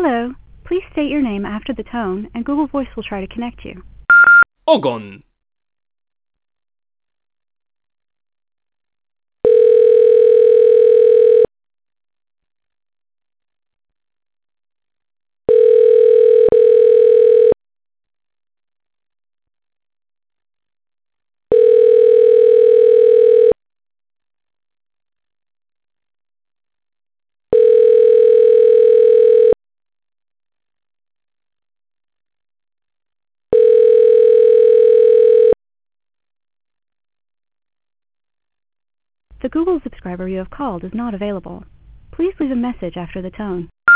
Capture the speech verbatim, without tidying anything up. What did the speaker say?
Hello. Please state your name after the tone, and Google Voice will try to connect you. Ogon. The Google subscriber you have called is not available. Please leave a message after the tone.